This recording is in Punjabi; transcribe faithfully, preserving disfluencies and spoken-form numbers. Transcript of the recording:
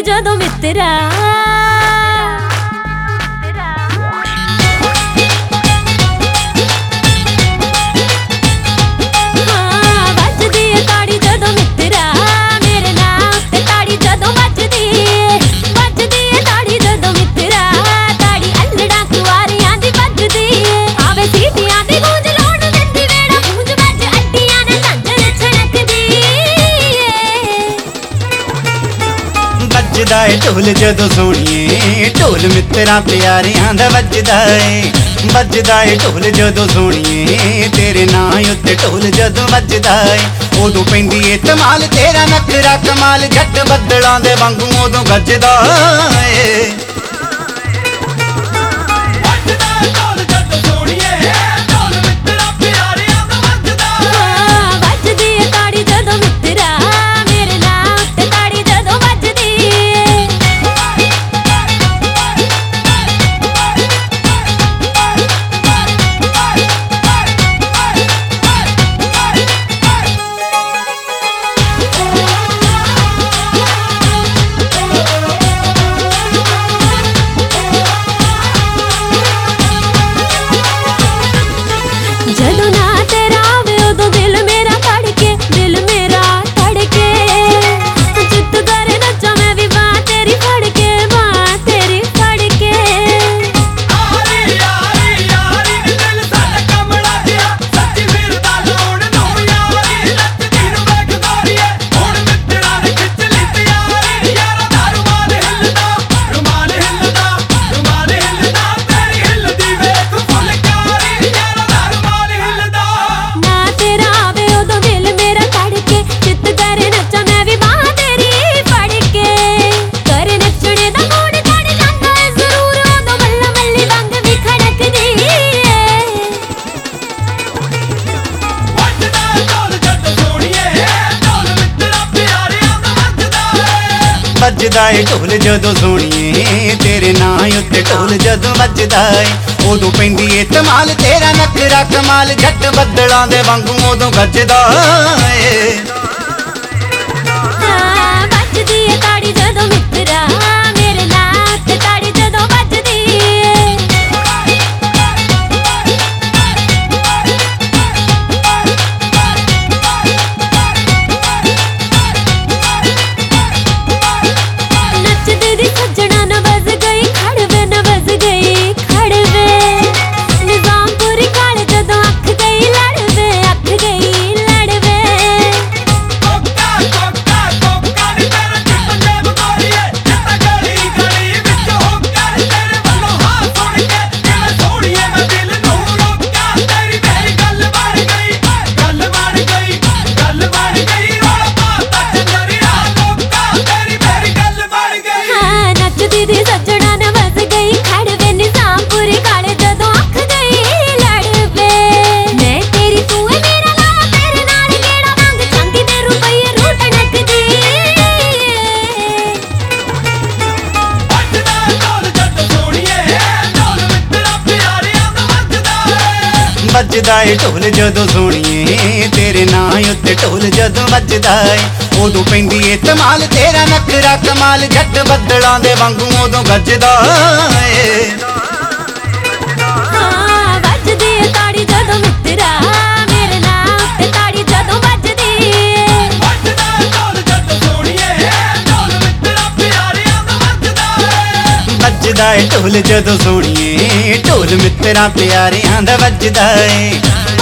ਤਾੜੀ ਜਦੋਂ ਮਿੱਤਰਾ ਵੱਜਦਾ ਏ ਢੋਲ ਜਦੋਂ ਸੋਹਣੀਏ ਢੋਲ ਮਿੱਤਰਾਂ ਪਿਆਰਿਆਂ ਦਾ ਵੱਜਦਾ ਏ ਵੱਜਦਾ ਏ ਢੋਲ ਜਦੋਂ ਸੋਹਣੀਏ ਤੇਰੇ ਨਾਂ ਉੱਤੇ ਢੋਲ ਜਦੋਂ ਵੱਜਦਾ ਏ ਉਦੋਂ ਪੈਂਦੀ ਏ ਧਮਾਲ ਤੇਰਾ ਨਖਰਾ ਕਮਾਲ ਜੱਟ ਬੱਦਲਾਂ ਦੇ ਵਾਂਗੂ ਉਦੋਂ ਗੱਜਦਾ ਏ ਵੱਜਦਾ ਏ ਢੋਲ ਜਦੋਂ ਸੋਹਣੀਏ ਤੇਰੇ ਨਾਂ ਉੱਤੇ ਢੋਲ ਜਦੋਂ ਵੱਜਦਾ ਏ ਉਦੋਂ ਪੈਂਦੀ ਏ ਧਮਾਲ ਤੇਰਾ ਨਖਰਾ ਕਮਾਲ ਜੱਟ ਬੱਦਲਾਂ ਦੇ ਵਾਂਗੂ ਉਦੋਂ ਗੱਜਦਾ ਏ ਵੱਜਦੀ ਏ ਤਾੜੀ ਜਦੋਂ ਮਿੱਤਰਾ ਮੇਰੇ ਨਾਂ ਉੱਤੇ ਤਾੜੀ ਜਦੋਂ ਵੱਜਦੀ ਵੱਜਦਾ ਏ ਢੋਲ ਜਦੋਂ ਸੋਹਣੀਏ ਤੇਰੇ ਨਾਂ ਉੱਤੇ ਢੋਲ ਜਦੋਂ ਵੱਜਦਾ ਏ ਉਦੋਂ ਪੈਂਦੀ ਏ ਧਮਾਲ ਤੇਰਾ ਨਖਰਾ ਕਮਾਲ ਜੱਟ ਬੱਦਲਾਂ ਦੇ ਵਾਂਗੂ ਉਦੋਂ ਗੱਜਦਾ ਏ ਵੱਜਦੀ ਏ ਤਾੜੀ ਜਦੋਂ ਮਿੱਤਰਾ ਮੇਰੇ ਨਾਂ ਉੱਤੇ ਤਾੜੀ ਜਦੋਂ ਵੱਜਦੀ ਵੱਜਦਾ ਏ ਢੋਲ ਜਦੋਂ ਸੋਹਣੀਏ ਢੋਲ ਮਿੱਤਰਾਂ ਪਿਆਰਿਆਂ ਦਾ ਵੱਜਦਾ ਏ ਵੱਜਦਾ ਏ ਢੋਲ ਜਦੋਂ ਸੋਹਣੀਏ ਢੋਲ ਮਿੱਤਰਾਂ ਪਿਆਰਿਆਂ ਦਾ ਵੱਜਦਾ ਏ